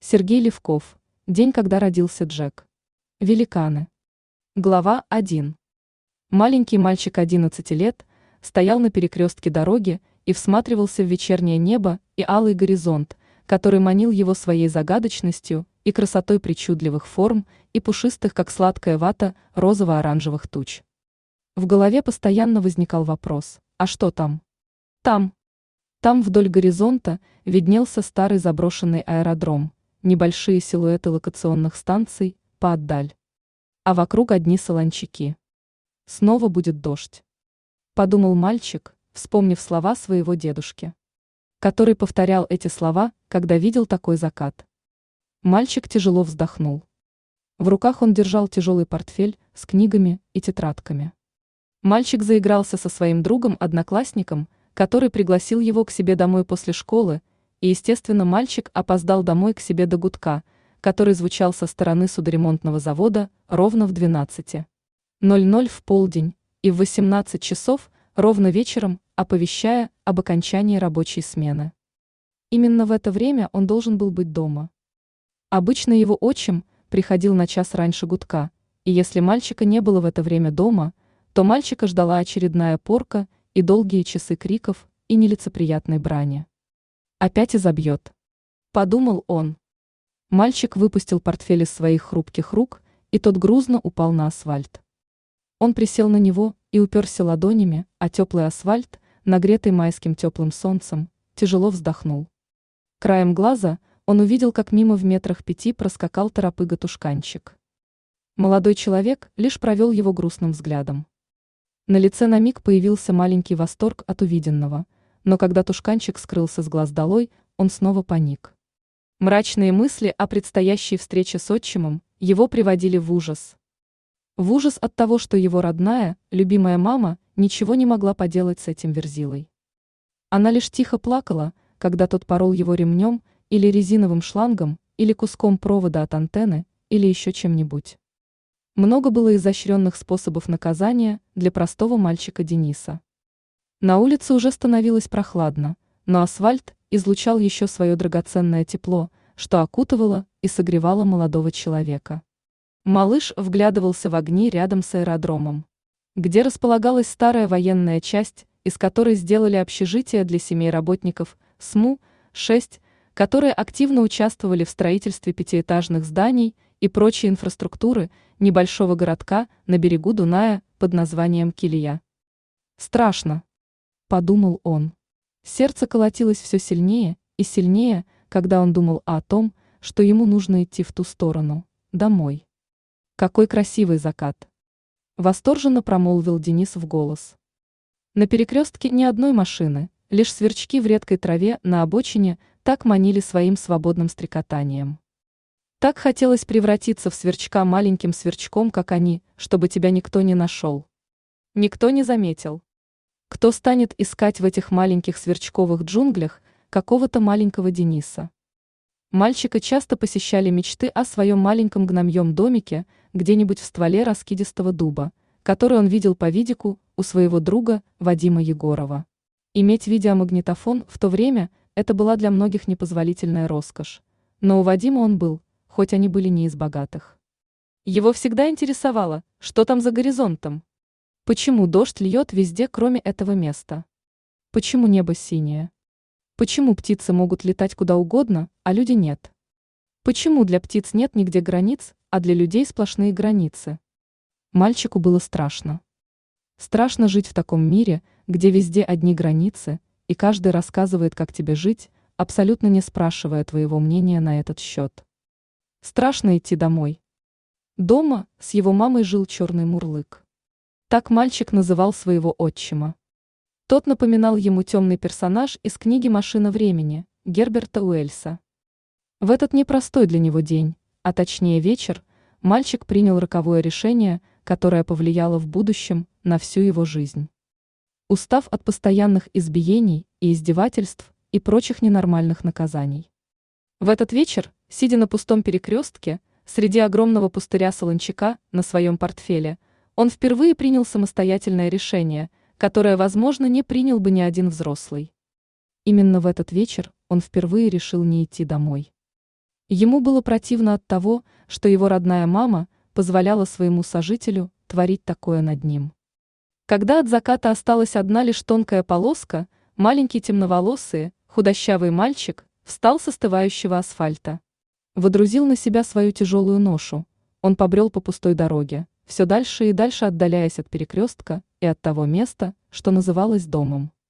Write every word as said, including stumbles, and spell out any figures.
Сергей Левков. День, когда родился Джек. Великаны. Глава один. Маленький мальчик одиннадцати лет стоял на перекрестке дороги и всматривался в вечернее небо и алый горизонт, который манил его своей загадочностью и красотой причудливых форм и пушистых, как сладкая вата, розово-оранжевых туч. В голове постоянно возникал вопрос: а что там? Там. Там вдоль горизонта виднелся старый заброшенный аэродром, небольшие силуэты локационных станций поотдаль. А вокруг одни солончаки. Снова будет дождь. Подумал мальчик, вспомнив слова своего дедушки, который повторял эти слова, когда видел такой закат. Мальчик тяжело вздохнул. В руках он держал тяжелый портфель с книгами и тетрадками. Мальчик заигрался со своим другом-одноклассником, который пригласил его к себе домой после школы, и, естественно, мальчик опоздал домой к себе до гудка, который звучал со стороны судоремонтного завода ровно в двенадцать ноль ноль в полдень и в восемнадцать часов ровно вечером, оповещая об окончании рабочей смены. Именно в это время он должен был быть дома. Обычно его отчим приходил на час раньше гудка, и если мальчика не было в это время дома, то мальчика ждала очередная порка и долгие часы криков и нелицеприятной брани. «Опять изобьет», — подумал он. Мальчик выпустил портфель из своих хрупких рук, и тот грузно упал на асфальт. Он присел на него и уперся ладонями, а теплый асфальт, нагретый майским теплым солнцем, тяжело вздохнул. Краем глаза он увидел, как мимо в метрах пяти проскакал торопыга-тушканчик. Молодой человек лишь провел его грустным взглядом. На лице на миг появился маленький восторг от увиденного, но когда тушканчик скрылся с глаз долой, он снова паник. Мрачные мысли о предстоящей встрече с отчимом его приводили в ужас. В ужас от того, что его родная, любимая мама ничего не могла поделать с этим верзилой. Она лишь тихо плакала, когда тот порол его ремнем или резиновым шлангом, или куском провода от антенны, или еще чем-нибудь. Много было изощренных способов наказания для простого мальчика Дениса. На улице уже становилось прохладно, но асфальт излучал еще свое драгоценное тепло, что окутывало и согревало молодого человека. Малыш вглядывался в огни рядом с аэродромом, где располагалась старая военная часть, из которой сделали общежитие для семей работников эс эм у шесть, которые активно участвовали в строительстве пятиэтажных зданий и прочей инфраструктуры небольшого городка на берегу Дуная под названием Килия. «Страшно», — подумал он. Сердце колотилось все сильнее и сильнее, когда он думал о том, что ему нужно идти в ту сторону, домой. «Какой красивый закат!» — восторженно промолвил Денис в голос. На перекрестке ни одной машины, лишь сверчки в редкой траве на обочине так манили своим свободным стрекотанием. Так хотелось превратиться в сверчка маленьким сверчком, как они, чтобы тебя никто не нашел. Никто не заметил. Кто станет искать в этих маленьких сверчковых джунглях какого-то маленького Дениса? Мальчика часто посещали мечты о своем маленьком гномьем домике где-нибудь в стволе раскидистого дуба, который он видел по видику у своего друга Вадима Егорова. Иметь видеомагнитофон в то время – это была для многих непозволительная роскошь, но у Вадима он был, хоть они были не из богатых. Его всегда интересовало, что там за горизонтом. Почему дождь льет везде, кроме этого места? Почему небо синее? Почему птицы могут летать куда угодно, а люди нет? Почему для птиц нет нигде границ, а для людей сплошные границы? Мальчику было страшно. Страшно жить в таком мире, где везде одни границы, и каждый рассказывает, как тебе жить, абсолютно не спрашивая твоего мнения на этот счет. Страшно идти домой. Дома с его мамой жил черный мурлык. Так мальчик называл своего отчима. Тот напоминал ему темный персонаж из книги «Машина времени» Герберта Уэллса. В этот непростой для него день, а точнее вечер, мальчик принял роковое решение, которое повлияло в будущем на всю его жизнь. Устав от постоянных избиений и издевательств и прочих ненормальных наказаний. В этот вечер, сидя на пустом перекрестке, среди огромного пустыря солончака на своем портфеле, он впервые принял самостоятельное решение, которое, возможно, не принял бы ни один взрослый. Именно в этот вечер он впервые решил не идти домой. Ему было противно от того, что его родная мама позволяла своему сожителю творить такое над ним. Когда от заката осталась одна лишь тонкая полоска, маленький темноволосый, худощавый мальчик встал с остывающего асфальта. Водрузил на себя свою тяжелую ношу. Он побрел по пустой дороге, все дальше и дальше отдаляясь от перекрестка и от того места, что называлось домом.